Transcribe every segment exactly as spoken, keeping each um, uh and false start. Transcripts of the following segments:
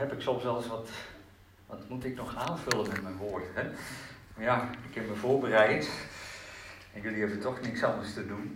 heb ik soms wel eens wat, wat moet ik nog aanvullen met mijn woorden. Hè? Maar ja, ik heb me voorbereid en jullie hebben toch niks anders te doen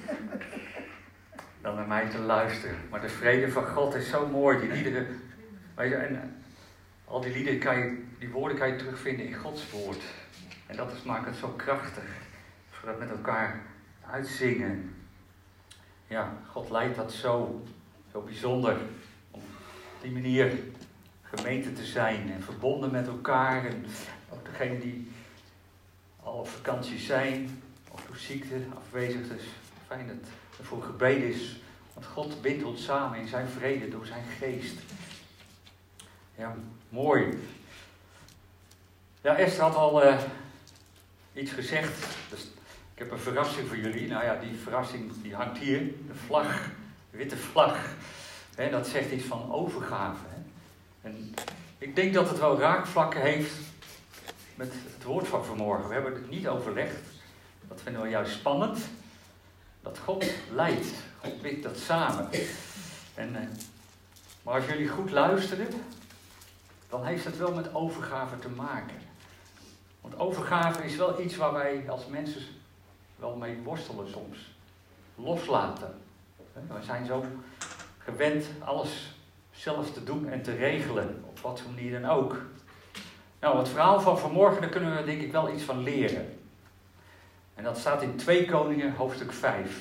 dan naar mij te luisteren. Maar de vrede van God is zo mooi, die liederen, weet je, en al die liederen kan je, die woorden kan je terugvinden in Gods woord. En dat is, maakt het zo krachtig, als we dat met elkaar uitzingen. Ja, God leidt dat zo, zo bijzonder, om op die manier gemeente te zijn en verbonden met elkaar. En ook degenen die al op vakantie zijn, of door ziekte afwezig, dus fijn dat er voor gebeden is. Want God bindt ons samen in zijn vrede door zijn geest. Ja, mooi. Ja, Esther had al uh, iets gezegd. Dus ik heb een verrassing voor jullie. Nou ja, die verrassing die hangt hier. De vlag, de witte vlag. He, dat zegt iets van overgave. He. En ik denk dat het wel raakvlakken heeft met het woord van vanmorgen. We hebben het niet overlegd. Dat vinden we juist spannend. Dat God leidt. God bindt dat samen. En, uh, maar als jullie goed luisteren, dan heeft het wel met overgave te maken. Want overgave is wel iets waar wij als mensen wel mee worstelen soms. Loslaten. We zijn zo gewend alles zelf te doen en te regelen. Op wat voor manier dan ook. Nou, het verhaal van vanmorgen, daar kunnen we denk ik wel iets van leren. En dat staat in twee Koningen hoofdstuk vijf.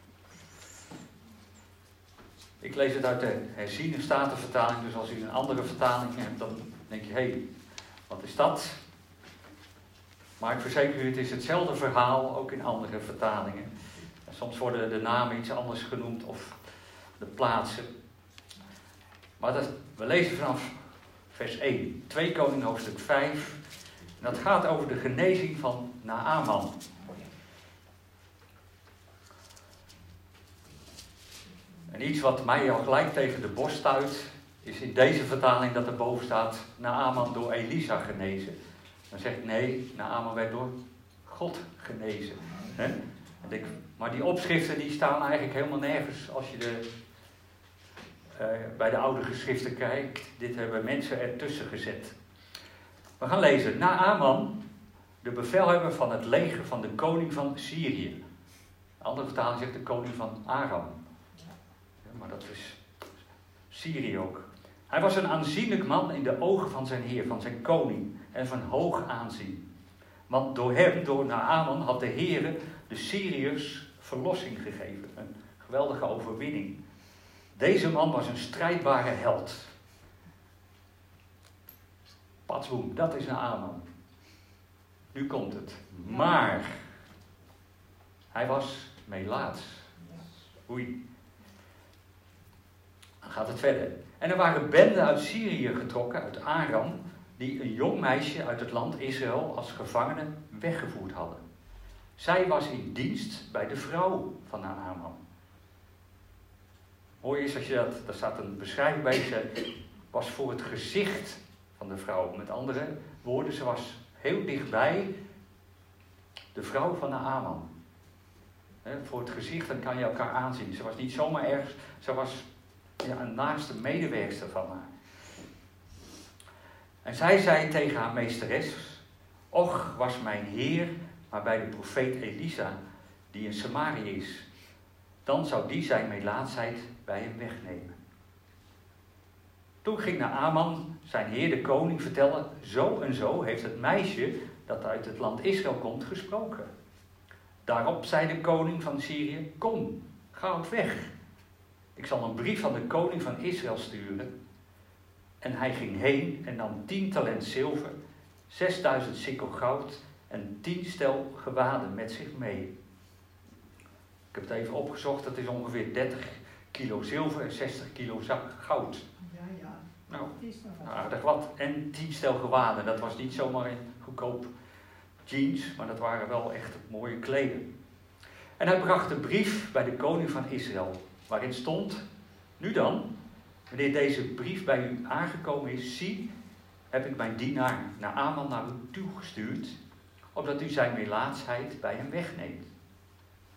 Ik lees het uit de herziene statenvertaling, dus als u een andere vertaling hebt, dan denk je, hé, hey, wat is dat? Maar ik verzeker u, het is hetzelfde verhaal, ook in andere vertalingen. En soms worden de namen iets anders genoemd of de plaatsen. Maar dat, we lezen vanaf vers één, twee Koningen hoofdstuk vijf. En dat gaat over de genezing van Naaman. En iets wat mij al gelijk tegen de borst stuit, is in deze vertaling dat er boven staat, Naaman door Elisa genezen. Dan zeg ik nee, Naaman werd door God genezen. He? Ik, maar die opschriften die staan eigenlijk helemaal nergens als je de, uh, bij de oude geschriften kijkt. Dit hebben mensen ertussen gezet. We gaan lezen. Naaman, de bevelhebber van het leger van de koning van Syrië. De andere vertaling zegt de koning van Aram. Maar dat is Syrië ook. Hij was een aanzienlijk man in de ogen van zijn heer, van zijn koning, en van hoog aanzien. Want door hem, door Naaman, had de Heere de Syriërs verlossing gegeven. Een geweldige overwinning. Deze man was een strijdbare held. Patsboem, dat is Naaman. Nu komt het. Maar hij was melaats. Oei. Dan gaat het verder. En er waren benden uit Syrië getrokken, uit Aram, die een jong meisje uit het land Israël als gevangene weggevoerd hadden. Zij was in dienst bij de vrouw van Naaman. Mooi is als je dat, daar staat een beschrijving bij, ze was voor het gezicht van de vrouw. Met andere woorden, ze was heel dichtbij de vrouw van Naaman. He, voor het gezicht, dan kan je elkaar aanzien. Ze was niet zomaar ergens, ze was ja, een naaste medewerkster van haar. En zij zei tegen haar meesteres, och was mijn heer maar bij de profeet Elisa, die in Samaria is. Dan zou die zijn melaatsheid bij hem wegnemen. Toen ging Naaman zijn heer de koning vertellen, zo en zo heeft het meisje dat uit het land Israël komt gesproken. Daarop zei de koning van Syrië, kom, ga ook weg. Ik zal een brief aan de koning van Israël sturen. En hij ging heen en nam tien talent zilver, zesduizend sikkel goud en tien stel gewaden met zich mee. Ik heb het even opgezocht, dat is ongeveer dertig kilo zilver en zestig kilo goud. Ja, ja. Nou, aardig wat. En tien stel gewaden, dat was niet zomaar een goedkoop jeans, maar dat waren wel echt mooie kleding. En hij bracht de brief bij de koning van Israël, waarin stond, nu dan, wanneer deze brief bij u aangekomen is, zie, heb ik mijn dienaar Naaman naar u toegestuurd, opdat u zijn melaatsheid bij hem wegneemt.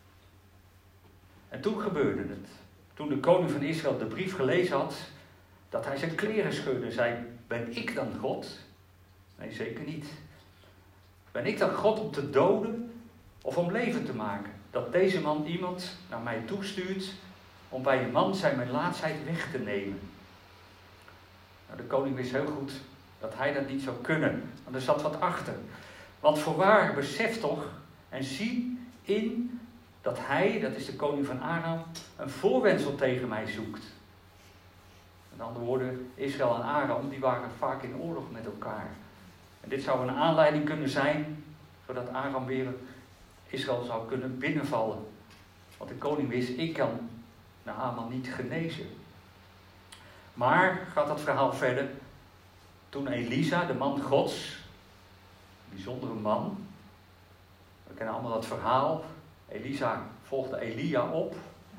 En toen gebeurde het. Toen de koning van Israël de brief gelezen had, dat hij zijn kleren scheurde en zei, ben ik dan God? Nee, zeker niet. Ben ik dan God om te doden of om leven te maken? Dat deze man iemand naar mij toestuurt om bij een man zijn melaatsheid weg te nemen. Nou, de koning wist heel goed dat hij dat niet zou kunnen, want er zat wat achter. Want voorwaar, besef toch en zie in dat hij, dat is de koning van Aram, een voorwendsel tegen mij zoekt. Met andere woorden, Israël en Aram, die waren vaak in oorlog met elkaar. En dit zou een aanleiding kunnen zijn, zodat Aram weer Israël zou kunnen binnenvallen. Want de koning wist, ik kan Naaman niet genezen. Maar, gaat dat verhaal verder, toen Elisa, de man Gods, een bijzondere man, we kennen allemaal dat verhaal, Elisa volgde Elia op.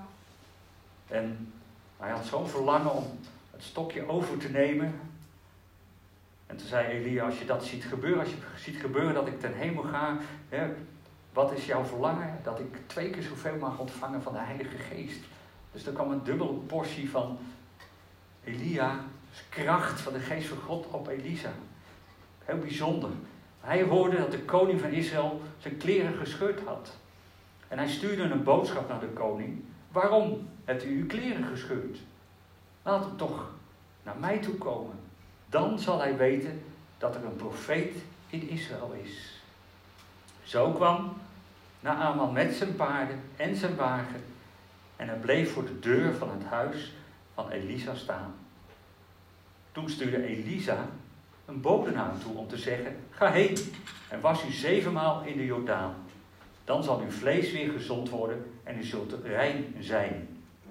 En hij had zo'n verlangen om het stokje over te nemen. En toen zei Elia, als je dat ziet gebeuren, als je ziet gebeuren dat ik ten hemel ga, hè, wat is jouw verlangen? Dat ik twee keer zoveel mag ontvangen van de Heilige Geest. Dus er kwam een dubbele portie van Elia, kracht van de Geest van God op Elisa. Heel bijzonder. Hij hoorde dat de koning van Israël zijn kleren gescheurd had. En hij stuurde een boodschap naar de koning. Waarom hebt u uw kleren gescheurd? Laat hem toch naar mij toe komen. Dan zal hij weten dat er een profeet in Israël is. Zo kwam Naaman met zijn paarden en zijn wagen. En hij bleef voor de deur van het huis van Elisa staan. Toen stuurde Elisa een bode naar hem toe om te zeggen, ga heen en was u zevenmaal in de Jordaan. Dan zal uw vlees weer gezond worden en u zult rein zijn.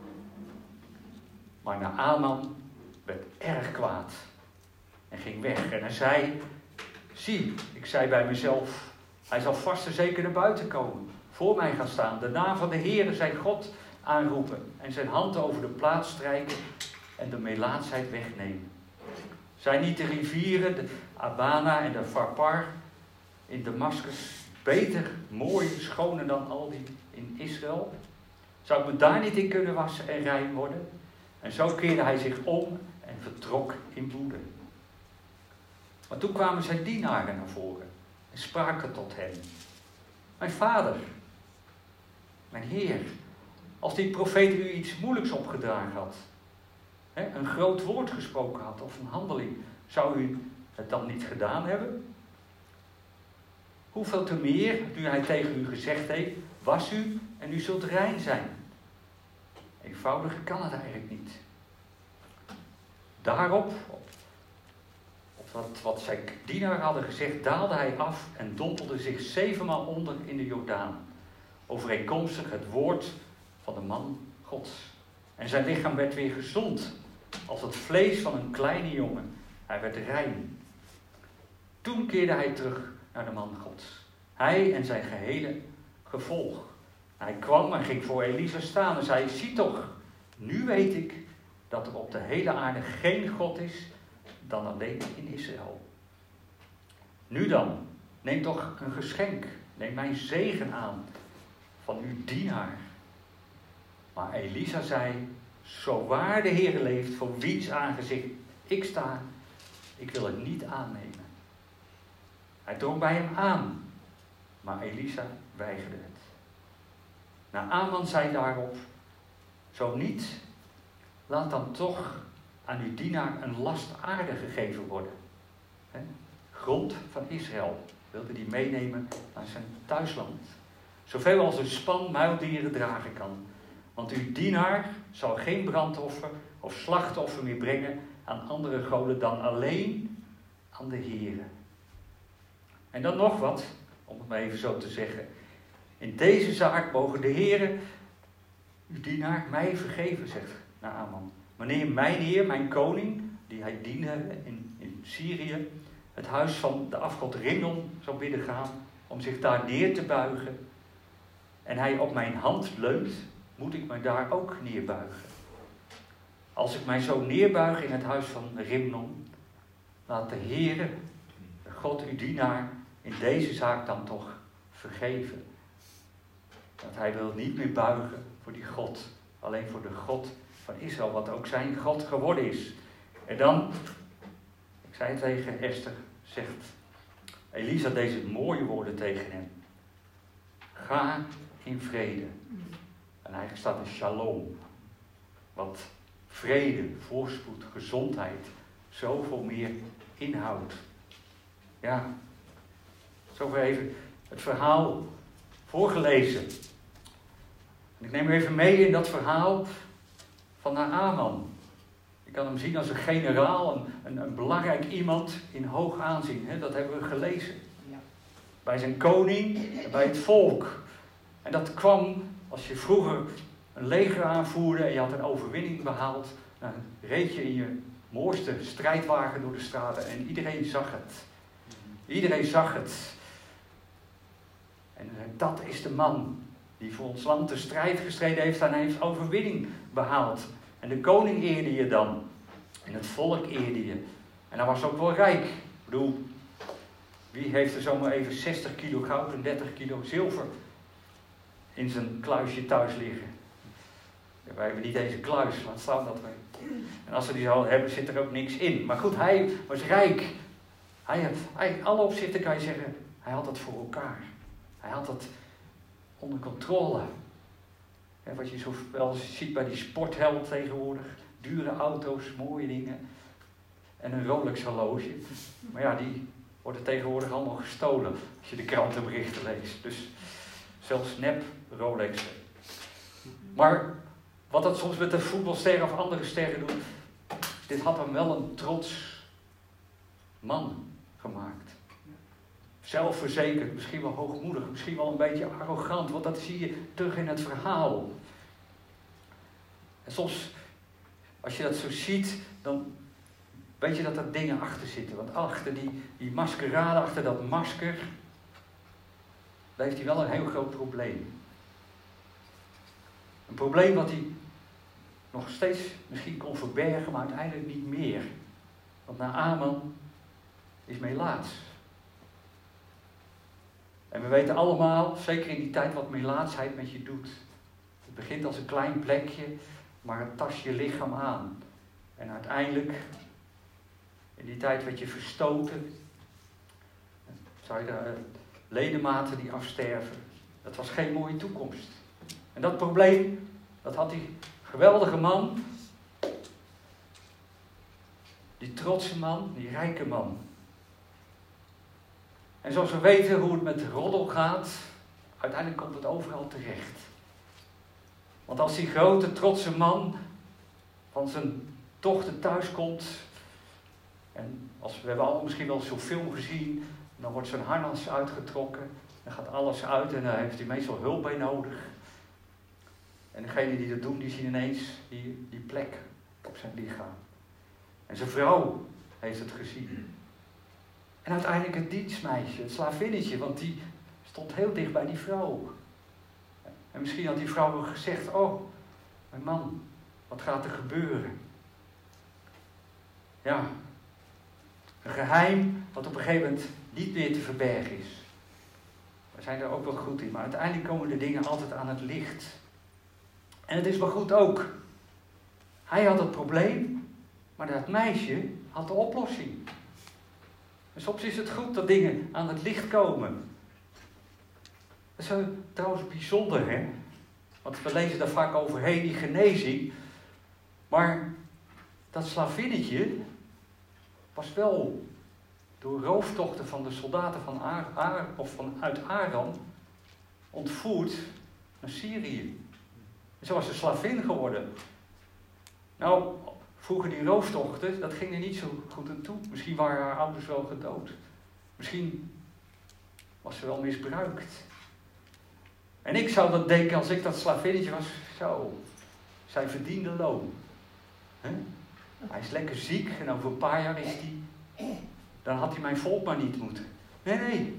Maar Naaman werd erg kwaad en ging weg. En hij zei, zie, ik zei bij mezelf, hij zal vast en zeker naar buiten komen, voor mij gaan staan, de naam van de Heere zijn God aanroepen en zijn hand over de plaats strijken en de melaatsheid wegnemen. Zijn niet de rivieren, de Abana en de Farpar in Damascus beter, mooier, schoner dan al die in Israël? Zou ik me daar niet in kunnen wassen en rein worden? En zo keerde hij zich om en vertrok in woede. Maar toen kwamen zijn dienaren naar voren en spraken tot hem. Mijn vader, mijn heer, als die profeet u iets moeilijks opgedragen had, hè, een groot woord gesproken had of een handeling, zou u het dan niet gedaan hebben? Hoeveel te meer, nu hij tegen u gezegd heeft, was u en u zult rein zijn. Eenvoudiger kan het eigenlijk niet. Daarop, op wat, wat zijn dienaren hadden gezegd, daalde hij af en dompelde zich zevenmaal onder in de Jordaan. Overeenkomstig het woord van de man Gods. En zijn lichaam werd weer gezond, als het vlees van een kleine jongen. Hij werd rein. Toen keerde hij terug naar de man Gods. Hij en zijn gehele gevolg. Hij kwam en ging voor Elisa staan en zei, zie toch, nu weet ik dat er op de hele aarde geen God is dan alleen in Israël. Nu dan, neem toch een geschenk, neem mijn zegen aan van uw dienaar. Maar Elisa zei, zo waar de Heer leeft, voor wiens aangezicht ik sta, ik wil het niet aannemen. Hij drong bij hem aan, maar Elisa weigerde het. Naaman zei daarop, zo niet, laat dan toch aan uw dienaar een last aarde gegeven worden. He? Grond van Israël wilde hij meenemen naar zijn thuisland. Zoveel als een span muildieren dragen kan. Want uw dienaar zal geen brandoffer of slachtoffer meer brengen aan andere goden dan alleen aan de Heere. En dan nog wat, om het maar even zo te zeggen. In deze zaak mogen de Heere, uw dienaar, mij vergeven, zegt Naaman. Wanneer mijn heer, mijn koning, die hij diende in, in Syrië, het huis van de afgod Rimmon zou binnengaan, om zich daar neer te buigen, en hij op mijn hand leunt, moet ik mij daar ook neerbuigen. Als ik mij zo neerbuig in het huis van Rimmon, laat de Heere, de God uw dienaar, in deze zaak dan toch vergeven. Want hij wil niet meer buigen voor die God, alleen voor de God van Israël, wat ook zijn God geworden is. En dan, ik zei het tegen Esther, zegt Elisa deze mooie woorden tegen hem. Ga in vrede. En eigenlijk staat er shalom. Wat vrede, voorspoed, gezondheid, zoveel meer inhoudt. Ja, zover even het verhaal voorgelezen. En ik neem u even mee in dat verhaal van Naaman. Je kan hem zien als een generaal, een, een, een belangrijk iemand in hoog aanzien. Hè? Dat hebben we gelezen. Ja. Bij zijn koning en bij het volk. En dat kwam als je vroeger een leger aanvoerde en je had een overwinning behaald. Dan reed je in je mooiste strijdwagen door de straten en iedereen zag het. Iedereen zag het. En dat is de man die voor ons land de strijd gestreden heeft en hij heeft overwinning behaald. En de koning eerde je dan. En het volk eerde je. En hij was ook wel rijk. Ik bedoel, wie heeft er zomaar even zestig kilo goud en dertig kilo zilver in zijn kluisje thuis liggen? Ja, wij hebben niet deze kluis, laat staan dat wij. En als ze die zouden hebben, zit er ook niks in. Maar goed, hij was rijk. Hij, hij, alle opzichten kan je zeggen, hij had het voor elkaar. Hij had het onder controle. Ja, wat je zo wel ziet bij die sportheld tegenwoordig. Dure auto's, mooie dingen. En een Rolex horloge. Maar ja, die worden tegenwoordig allemaal gestolen. Als je de krantenberichten leest. Dus zelfs nep Rolex. Maar wat dat soms met de voetbalsterren of andere sterren doet. Dit had hem wel een trots man gemaakt. Zelfverzekerd, misschien wel hoogmoedig, misschien wel een beetje arrogant. Want dat zie je terug in het verhaal. En soms, als je dat zo ziet, dan weet je dat er dingen achter zitten. Want achter die, die maskerade, achter dat masker, daar heeft hij wel een heel groot probleem. Een probleem wat hij nog steeds misschien kon verbergen, maar uiteindelijk niet meer. Want Naaman is melaats. En we weten allemaal, zeker in die tijd, wat melaatsheid met je doet. Het begint als een klein plekje, maar het tast je lichaam aan. En uiteindelijk, in die tijd werd je verstoten. Zou je de ledematen die afsterven. Dat was geen mooie toekomst. En dat probleem, dat had die geweldige man. Die trotse man, die rijke man. En zoals we weten hoe het met roddel gaat, uiteindelijk komt het overal terecht. Want als die grote, trotse man van zijn dochter thuis komt, en als, we hebben allemaal misschien wel zo'n film gezien, dan wordt zijn harnas uitgetrokken, dan gaat alles uit en daar heeft hij meestal hulp bij nodig. En degenen die dat doen, die zien ineens die, die plek op zijn lichaam. En zijn vrouw heeft het gezien. En uiteindelijk het dienstmeisje, het slavinnetje, want die stond heel dicht bij die vrouw. En misschien had die vrouw wel gezegd, oh, mijn man, wat gaat er gebeuren? Ja, een geheim wat op een gegeven moment niet meer te verbergen is. We zijn er ook wel goed in, maar uiteindelijk komen de dingen altijd aan het licht. En het is wel goed ook. Hij had het probleem, maar dat meisje had de oplossing. En soms is het goed dat dingen aan het licht komen. Dat is zo, trouwens bijzonder, hè? Want we lezen daar vaak overheen, die genezing. Maar dat slavinnetje was wel door rooftochten van de soldaten van Ar, Ar, of vanuit Aram ontvoerd naar Syrië. En zo was ze slavin geworden. Nou, vroeger die rooftochten, dat ging er niet zo goed aan toe. Misschien waren haar ouders wel gedood. Misschien was ze wel misbruikt. En ik zou dat denken als ik dat slavinnetje was. Zo, zij verdiende loon. Huh? Hij is lekker ziek en over een paar jaar is hij... Dan had hij mijn volk maar niet moeten. Nee, nee.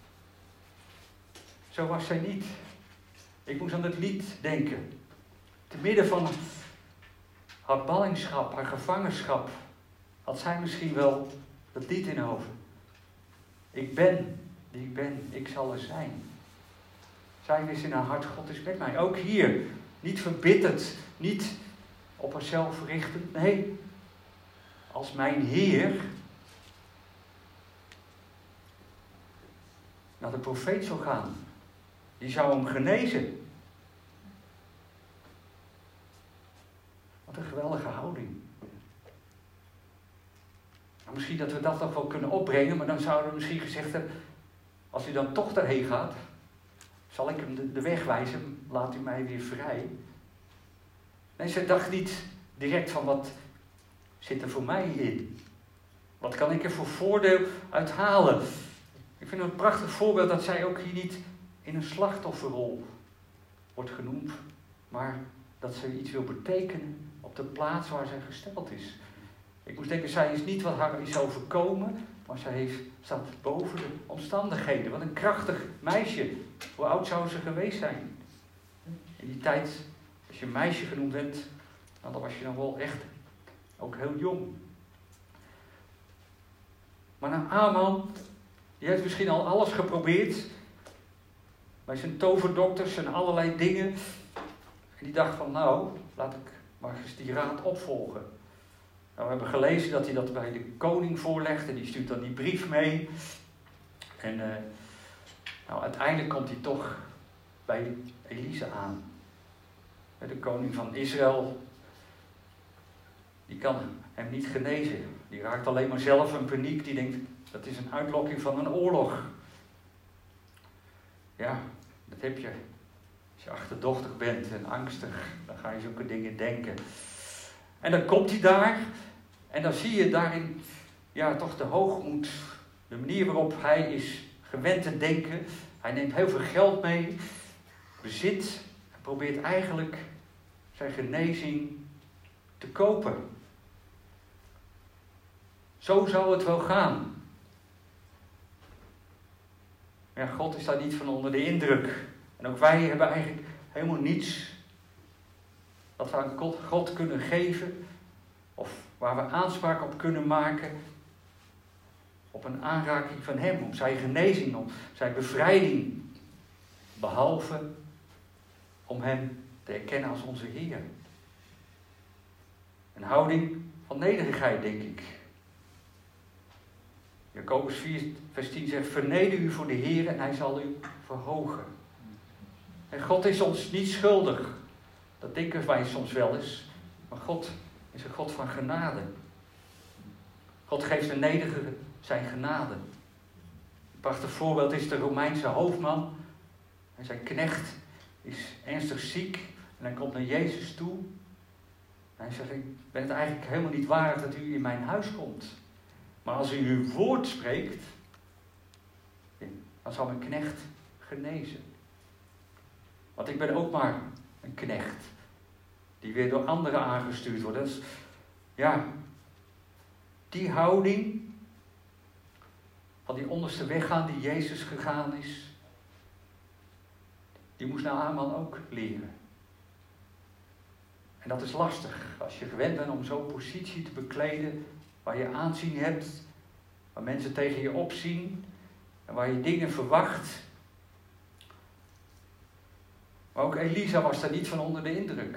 Zo was zij niet. Ik moest aan het lied denken. Te midden van haar ballingschap, haar gevangenschap, had zij misschien wel dat lied in haar hoofd. Ik ben die ik ben, ik zal er zijn. Zij wist in haar hart, God is met mij. Ook hier, niet verbitterd, niet op haarzelf richten. Nee, als mijn Heer naar de profeet zou gaan. Die zou hem genezen. Wat een geweldige houding. Nou, misschien dat we dat nog wel kunnen opbrengen, maar dan zouden we misschien gezegd hebben, als u dan toch daarheen gaat, zal ik hem de, de weg wijzen, laat u mij weer vrij. Nee, ze dacht niet direct van wat zit er voor mij in? Wat kan ik er voor voordeel uit halen? Ik vind het een prachtig voorbeeld dat zij ook hier niet in een slachtofferrol wordt genoemd, maar dat ze iets wil betekenen op de plaats waar zij gesteld is. Ik moest denken, zij is niet wat haar is overkomen, maar zij heeft, staat boven de omstandigheden. Wat een krachtig meisje. Hoe oud zou ze geweest zijn? In die tijd, als je een meisje genoemd bent, nou, dan was je dan wel echt ook heel jong. Maar Naaman, die heeft misschien al alles geprobeerd. Bij zijn toverdokters en allerlei dingen. En die dacht van, nou, laat ik maar eens die raad opvolgen. Nou, we hebben gelezen dat hij dat bij de koning voorlegt. En die stuurt dan die brief mee. En uh, nou, uiteindelijk komt hij toch bij Elisa aan. De koning van Israël. Die kan hem niet genezen. Die raakt alleen maar zelf in paniek. Die denkt, dat is een uitlokking van een oorlog. Ja, dat heb je. Als je achterdochtig bent en angstig, dan ga je zulke dingen denken. En dan komt hij daar. En dan zie je daarin, ja, toch de hoogmoed. De manier waarop hij is gewend te denken. Hij neemt heel veel geld mee. Bezit. En probeert eigenlijk zijn genezing te kopen. Zo zou het wel gaan. Ja, God is daar niet van onder de indruk. En ook wij hebben eigenlijk helemaal niets wat we aan God, God kunnen geven. Of waar we aanspraak op kunnen maken. Op een aanraking van Hem. Om zijn genezing, om zijn bevrijding. Behalve om Hem te erkennen als onze Heer. Een houding van nederigheid, denk ik. Jacobus vier vers tien zegt, verneder u voor de Heer en Hij zal u verhogen. En God is ons niet schuldig. Dat denken wij soms wel eens. Maar God is een God van genade. God geeft de nederige zijn genade. Een prachtig voorbeeld is de Romeinse hoofdman. En zijn knecht is ernstig ziek. En hij komt naar Jezus toe. En hij zegt, ik ben het eigenlijk helemaal niet waardig dat u in mijn huis komt. Maar als u uw woord spreekt, dan zal mijn knecht genezen. Want ik ben ook maar een knecht. Die weer door anderen aangestuurd wordt. Dus, ja, die houding van die onderste weg gaan die Jezus gegaan is. Die moest Naaman ook leren. En dat is lastig. Als je gewend bent om zo'n positie te bekleden. Waar je aanzien hebt. Waar mensen tegen je opzien. En waar je dingen verwacht. Maar ook Elisa was daar niet van onder de indruk.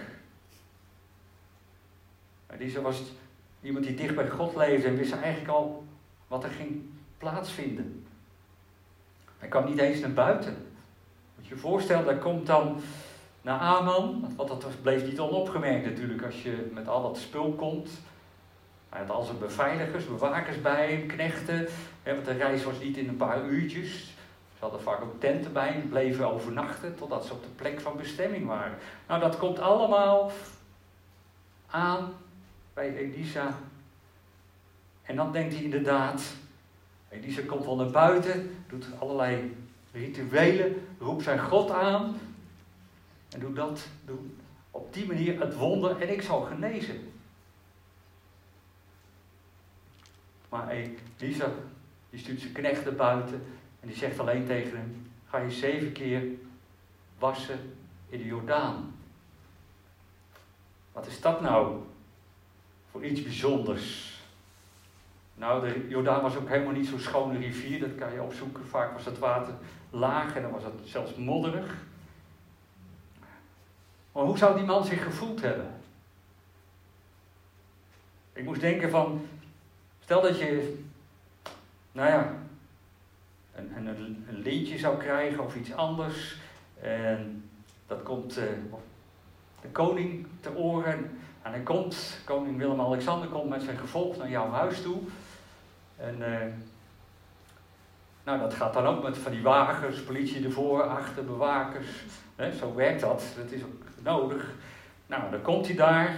Elisa was iemand die dicht bij God leefde. En wist eigenlijk al wat er ging plaatsvinden. Hij kwam niet eens naar buiten. Moet je je voorstellen, daar komt dan Naaman. Want dat bleef niet onopgemerkt natuurlijk als je met al dat spul komt. Hij had al zijn beveiligers, bewakers bij hem, knechten. Want de reis was niet in een paar uurtjes. Ze hadden vaak ook tenten bij en bleven overnachten totdat ze op de plek van bestemming waren. Nou, dat komt allemaal aan bij Elisa. En dan denkt hij inderdaad, Elisa komt wel naar buiten, doet allerlei rituelen, roept zijn God aan. En doet dat, doet op die manier het wonder en ik zal genezen. Maar Elisa, die stuurt zijn knechten buiten en die zegt alleen tegen hem, ga je zeven keer wassen in de Jordaan. Wat is dat nou voor iets bijzonders? Nou, de Jordaan was ook helemaal niet zo'n schone rivier, dat kan je opzoeken. Vaak was het water laag en dan was het zelfs modderig. Maar hoe zou die man zich gevoeld hebben? Ik moest denken van, Stel dat je, nou ja, een, een, een lintje zou krijgen of iets anders. En dat komt uh, de koning te oren. En hij komt, koning Willem-Alexander komt met zijn gevolg naar jouw huis toe. En uh, nou, dat gaat dan ook met van die wagens, politie ervoor, achter, bewakers. Hè, zo werkt dat, dat is ook nodig. Nou, dan komt hij daar.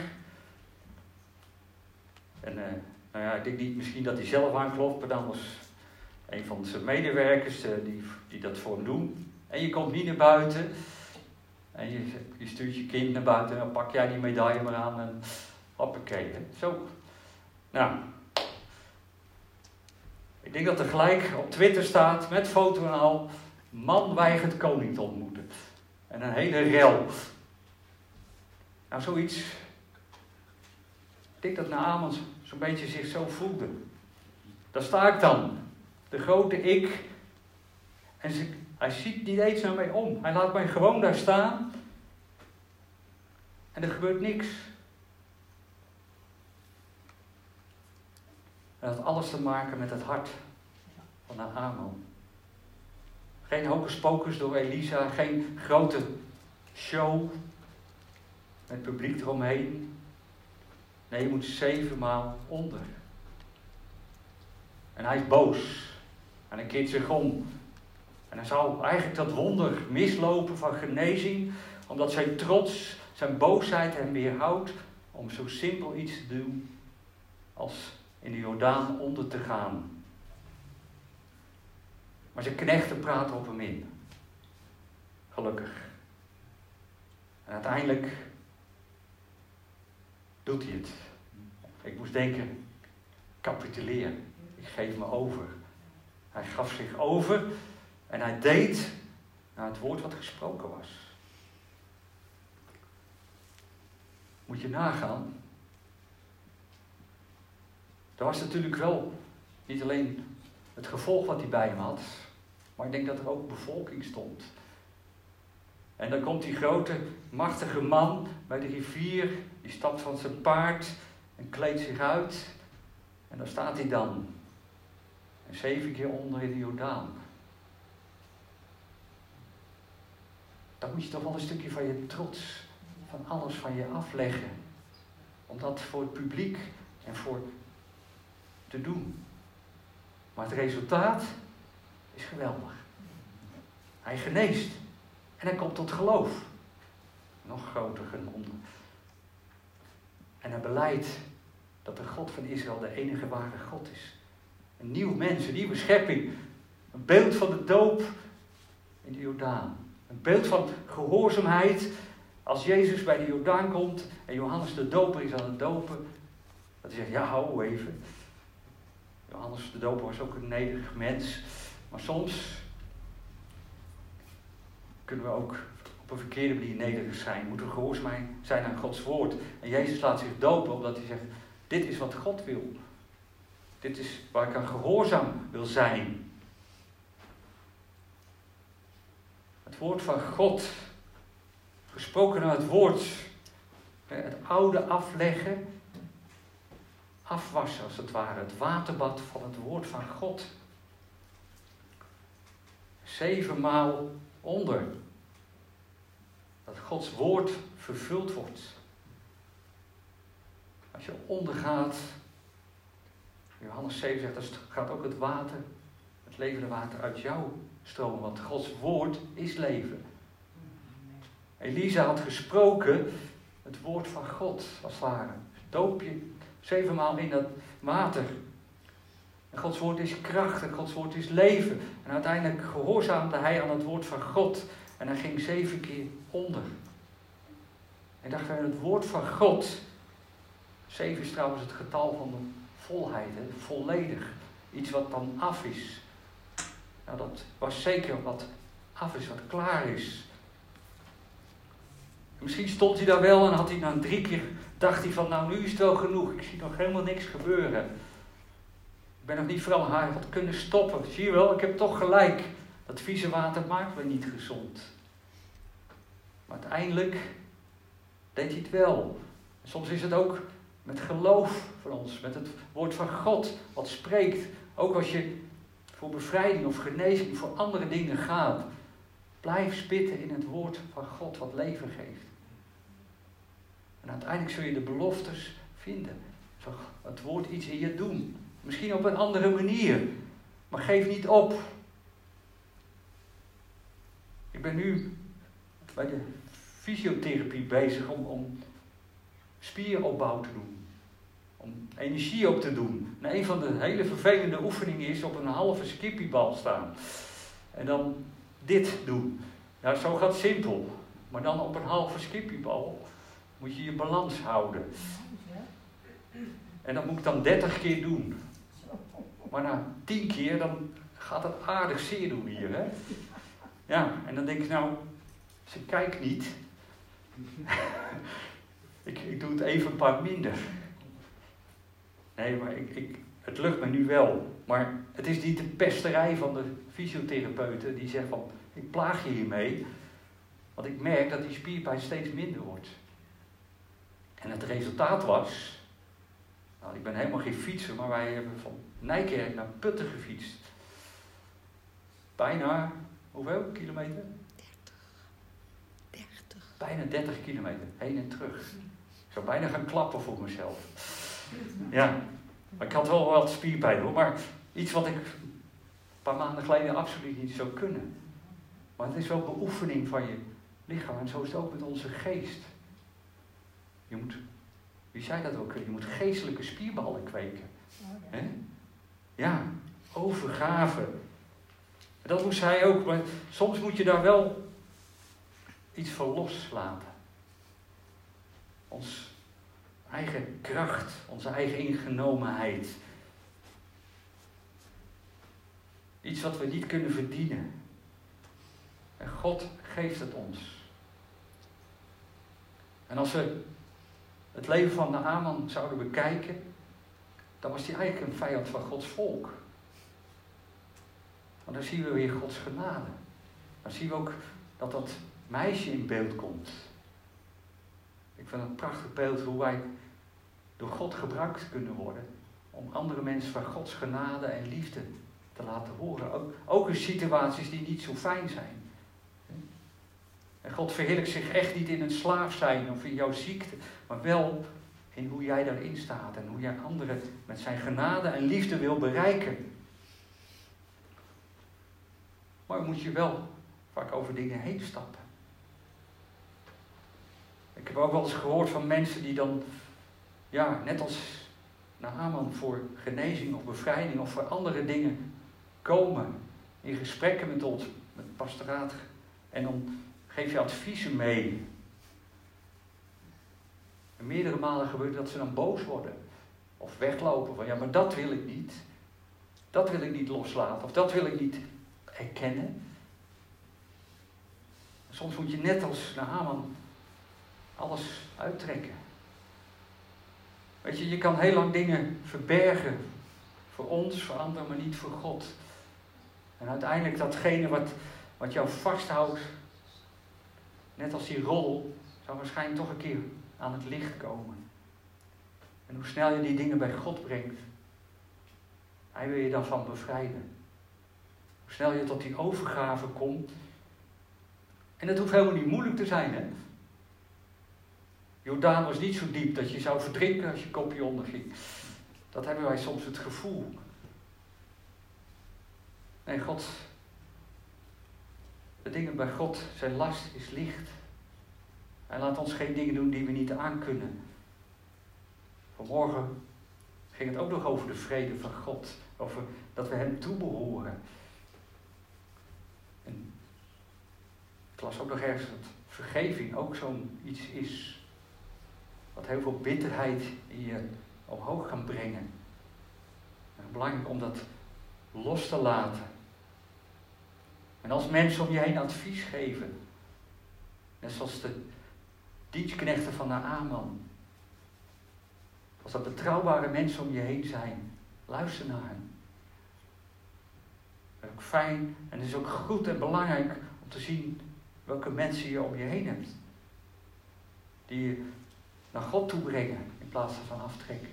En uh, nou ja, ik denk niet misschien dat hij zelf aanklopt, maar dan was een van zijn medewerkers uh, die, die dat voor hem doen. En je komt niet naar buiten. En je, je stuurt je kind naar buiten en dan pak jij die medaille maar aan en hoppakee. Zo. Nou. Ik denk dat er gelijk op Twitter staat, met foto en al, man weigert koning te ontmoeten. En een hele rel. Nou, zoiets. Ik denk dat Naaman zo'n beetje zich zo voelde. Daar sta ik dan. De grote ik. En ze, hij ziet niet eens naar mij om. Hij laat mij gewoon daar staan. En er gebeurt niks. En dat had alles te maken met het hart van Naaman. Geen hocus pocus door Elisa. Geen grote show. Met publiek eromheen. Nee, je moet zevenmaal onder. En hij is boos. En hij keert zich om. En hij zou eigenlijk dat wonder mislopen van genezing. Omdat zijn trots, zijn boosheid hem weerhoudt om zo simpel iets te doen als in de Jordaan onder te gaan. Maar zijn knechten praten op hem in. Gelukkig. En uiteindelijk doet hij het. Ik moest denken, capituleer. Ik geef me over. Hij gaf zich over en hij deed naar het woord wat gesproken was. Moet je nagaan. Er was natuurlijk wel niet alleen het gevolg wat hij bij hem had, maar ik denk dat er ook bevolking stond. En dan komt die grote, machtige man bij de rivier, die stapt van zijn paard en kleedt zich uit. En daar staat hij dan. En zeven keer onder in de Jordaan. Dan moet je toch wel een stukje van je trots, van alles van je afleggen. Om dat voor het publiek en voor te doen. Maar het resultaat is geweldig. Hij geneest. En hij komt tot geloof. Nog groter genomen. En hij beleidt dat de God van Israël de enige ware God is. Een nieuw mens, een nieuwe schepping. Een beeld van de doop in de Jordaan. Een beeld van gehoorzaamheid. Als Jezus bij de Jordaan komt en Johannes de Doper is aan het dopen. Dat hij zegt, ja, hou even. Johannes de Doper was ook een nederig mens. Maar soms kunnen we ook op een verkeerde manier nederig zijn. Moeten we gehoorzaam zijn aan Gods woord. En Jezus laat zich dopen omdat hij zegt, dit is wat God wil. Dit is waar ik aan gehoorzaam wil zijn. Het woord van God. Gesproken naar het woord. Het oude afleggen. Afwassen als het ware. Het waterbad van het woord van God. Zevenmaal onder. Dat Gods woord vervuld wordt. Als je ondergaat. Johannes zeven zegt, dan gaat ook het water, het levende water uit jou stromen. Want Gods woord is leven. Elisa had gesproken het woord van God, als het ware. Doop je zevenmaal in dat water. En Gods woord is krachtig, Gods woord is leven. En uiteindelijk gehoorzaamde hij aan het woord van God. En hij ging zeven keer onder. En dacht aan het woord van God. Zeven is trouwens het getal van de volheid, hè? Volledig. Iets wat dan af is. Nou, dat was zeker wat af is, wat klaar is. En misschien stond hij daar wel en had hij na drie keer, dacht hij van, nou nu is het wel genoeg. Ik zie nog helemaal niks gebeuren. Ik ben nog niet vooral hij had kunnen stoppen. Zie je wel, ik heb toch gelijk. Dat vieze water maakt me niet gezond. Maar uiteindelijk deed hij het wel. En soms is het ook Met geloof van ons, met het woord van God wat spreekt. Ook als je voor bevrijding of genezing, voor andere dingen gaat. Blijf spitten in het woord van God wat leven geeft. En uiteindelijk zul je de beloftes vinden. Zal het woord iets in je doen. Misschien op een andere manier. Maar geef niet op. Ik ben nu bij de fysiotherapie bezig om, om spieropbouw te doen. Om energie op te doen. En een van de hele vervelende oefeningen is op een halve skippiebal staan. En dan dit doen. Nou, zo gaat het simpel. Maar dan op een halve skippiebal moet je je balans houden. En dat moet ik dan dertig keer doen. Maar na tien keer dan gaat het aardig zeer doen hier. Hè? Ja, en dan denk ik nou, ze kijkt niet. ik, ik doe het even een paar minder. Nee, maar ik, ik, het lukt me nu wel. Maar het is niet de pesterij van de fysiotherapeuten die zegt van, ik plaag je hiermee. Want ik merk dat die spierpijn steeds minder wordt. En het resultaat was, nou ik ben helemaal geen fietser, maar wij hebben van Nijkerk naar Putten gefietst. Bijna, hoeveel kilometer? dertig. Bijna dertig kilometer, heen en terug. Ik zou bijna gaan klappen voor mezelf. Ja, maar ik had wel wat spierpijn hoor, maar iets wat ik een paar maanden geleden absoluut niet zou kunnen. Maar het is wel beoefening van je lichaam en zo is het ook met onze geest. Je moet, wie zei dat ook? Je moet geestelijke spierballen kweken. He? Ja, overgave. Dat moest hij ook, maar soms moet je daar wel iets van loslaten. Ons eigen kracht, onze eigen ingenomenheid. Iets wat we niet kunnen verdienen. En God geeft het ons. En als we het leven van Naaman zouden bekijken, dan was hij eigenlijk een vijand van Gods volk. Maar dan zien we weer Gods genade. Dan zien we ook dat dat meisje in beeld komt. Ik vind het een prachtig beeld hoe wij door God gebruikt kunnen worden. Om andere mensen van Gods genade en liefde te laten horen. Ook, ook in situaties die niet zo fijn zijn. En God verheerlijkt zich echt niet in een slaaf zijn of in jouw ziekte. Maar wel in hoe jij daarin staat. En hoe jij anderen met zijn genade en liefde wil bereiken. Maar moet je wel vaak over dingen heen stappen. Ik heb ook wel eens gehoord van mensen die dan, ja, net als Naaman voor genezing of bevrijding of voor andere dingen komen. In gesprekken met ons, met het pastoraat. En dan geef je adviezen mee. En meerdere malen gebeurt dat ze dan boos worden. Of weglopen van, ja, maar dat wil ik niet. Dat wil ik niet loslaten. Of dat wil ik niet erkennen. Soms moet je net als Naaman alles uittrekken. Weet je, je kan heel lang dingen verbergen. Voor ons, voor anderen, maar niet voor God. En uiteindelijk datgene wat, wat jou vasthoudt, net als die rol, zou waarschijnlijk toch een keer aan het licht komen. En hoe snel je die dingen bij God brengt, hij wil je dan van bevrijden. Hoe snel je tot die overgave komt. En het hoeft helemaal niet moeilijk te zijn, hè. Jordaan was niet zo diep dat je zou verdrinken als je kopje onderging. Dat hebben wij soms het gevoel. Nee, God, de dingen bij God, zijn last is licht. Hij laat ons geen dingen doen die we niet aankunnen. Vanmorgen ging het ook nog over de vrede van God. Over dat we hem toebehoren. En ik las ook nog ergens dat vergeving ook zo'n iets is. Wat heel veel bitterheid in je omhoog kan brengen. En belangrijk om dat los te laten. En als mensen om je heen advies geven. Net zoals de dienstknechten van Naaman. Als dat betrouwbare mensen om je heen zijn. Luister naar hen. Het is ook fijn en het is ook goed en belangrijk om te zien welke mensen je om je heen hebt. Die je naar God toe brengen in plaats van aftrekken.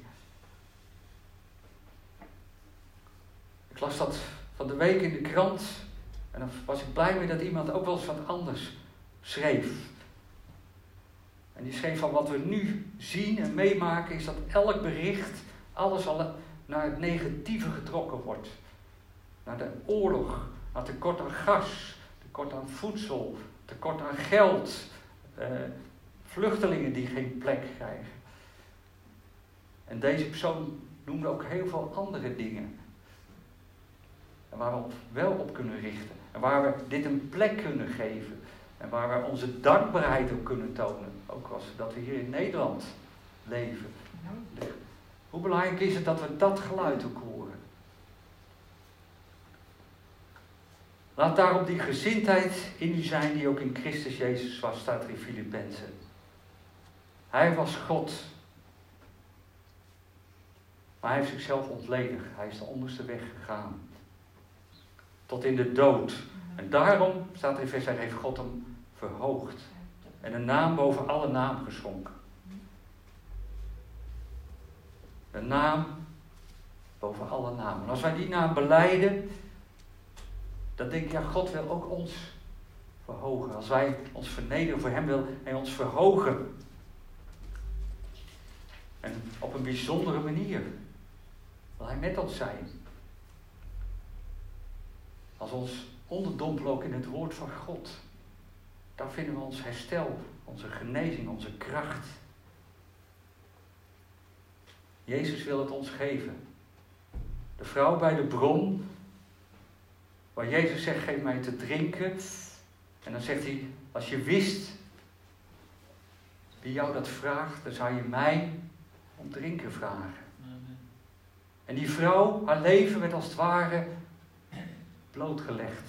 Ik las dat van de week in de krant en dan was ik blij mee dat iemand ook wel eens wat anders schreef. En die schreef van wat we nu zien en meemaken is dat elk bericht, alles al naar het negatieve getrokken wordt. Naar de oorlog, naar tekort aan gas, tekort aan voedsel, tekort aan geld, uh, vluchtelingen die geen plek krijgen. En deze persoon noemde ook heel veel andere dingen. En waar we op wel op kunnen richten. En waar we dit een plek kunnen geven. En waar we onze dankbaarheid op kunnen tonen. Ook als dat we hier in Nederland leven. Hoe belangrijk is het dat we dat geluid ook horen? Laat daarom die gezindheid in u zijn die ook in Christus Jezus was, staat er in Filippenzen. Hij was God. Maar hij heeft zichzelf ontledigd. Hij is de onderste weg gegaan. Tot in de dood. En daarom, staat er in vers, heeft God hem verhoogd. En een naam boven alle naam geschonken. Een naam boven alle namen. En als wij die naam belijden, dan denk ik, ja, God wil ook ons verhogen. Als wij ons vernederen voor hem, wil hij ons verhogen. En op een bijzondere manier wil hij met ons zijn. Als we ons onderdompelen ook in het woord van God. Daar vinden we ons herstel, onze genezing, onze kracht. Jezus wil het ons geven. De vrouw bij de bron, waar Jezus zegt, geef mij te drinken. En dan zegt hij, als je wist wie jou dat vraagt, dan zou je mij om drinken vragen. En die vrouw, haar leven werd als het ware blootgelegd.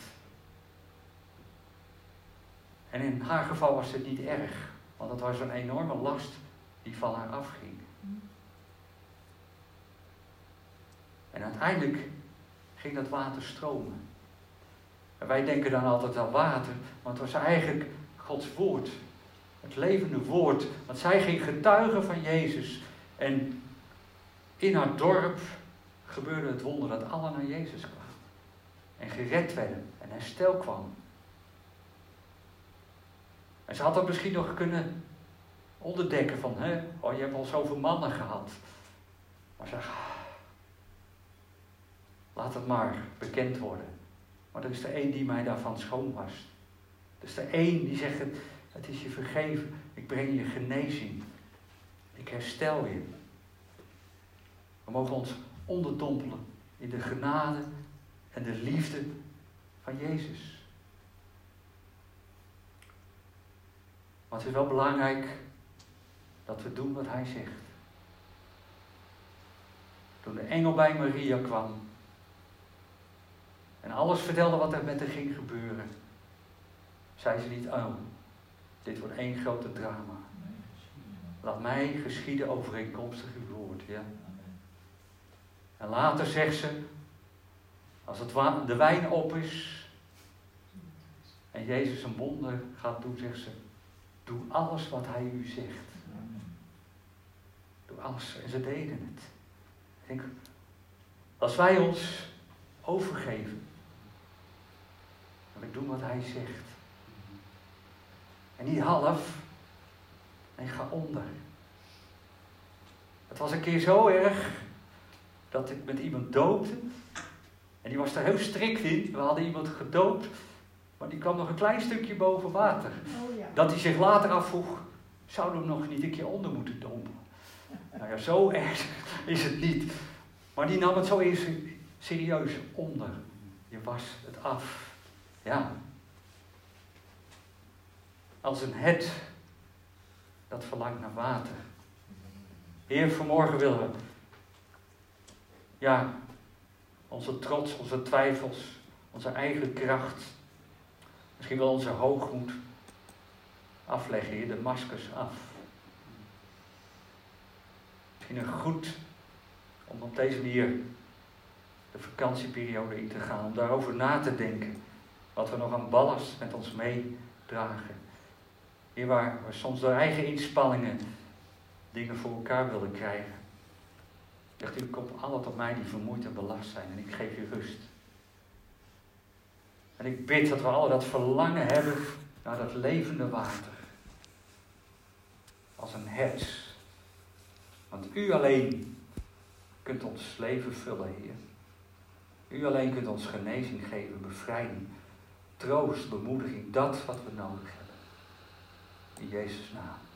En in haar geval was het niet erg, want het was een enorme last die van haar afging. En uiteindelijk ging dat water stromen. En wij denken dan altijd aan water, maar het was eigenlijk Gods woord. Het levende woord. Want zij ging getuigen van Jezus. En in haar dorp gebeurde het wonder dat allen naar Jezus kwamen. En gered werden. En herstel kwam. En ze had dat misschien nog kunnen onderdekken van, hè, oh, je hebt al zoveel mannen gehad. Maar ze laat het maar bekend worden. Maar er is er één die mij daarvan schoon was. Er is er één die zegt, het, het is je vergeven. Ik breng je genezing. Ik herstel je. We mogen ons onderdompelen in de genade en de liefde van Jezus. Maar het is wel belangrijk dat we doen wat hij zegt. Toen de engel bij Maria kwam en alles vertelde wat er met haar ging gebeuren, zei ze niet, oh, dit wordt één grote drama. Laat mij geschieden overeenkomstig uw woord. Ja? En later zegt ze, als het wa- de wijn op is en Jezus een wonder gaat doen, zegt ze, doe alles wat hij u zegt. Doe alles. En ze deden het. Ik denk, als wij ons overgeven en we doen wat hij zegt. En niet half, nee, ga onder. Het was een keer zo erg dat ik met iemand doopte. En die was daar heel strikt in. We hadden iemand gedoopt, maar die kwam nog een klein stukje boven water. Oh ja. Dat hij zich later afvroeg, zouden we hem nog niet een keer onder moeten dompelen? Nou ja, zo erg is het niet. Maar die nam het zo eerst serieus onder. Je was het af. Ja. Als een het dat verlangt naar water. Heer, vanmorgen willen we ja, onze trots, onze twijfels, onze eigen kracht, misschien wel onze hoogmoed afleggen, Heer, de maskers af. Misschien een goed om op deze manier de vakantieperiode in te gaan, om daarover na te denken, wat we nog aan ballast met ons meedragen. Hier waar we soms door eigen inspanningen dingen voor elkaar willen krijgen. Zegt u, kom alle tot mij die vermoeid en belast zijn en ik geef je rust. En ik bid dat we alle dat verlangen hebben naar dat levende water. Als een hert. Want u alleen kunt ons leven vullen, Heer. U alleen kunt ons genezing geven, bevrijding, troost, bemoediging, dat wat we nodig hebben. In Jezus' naam.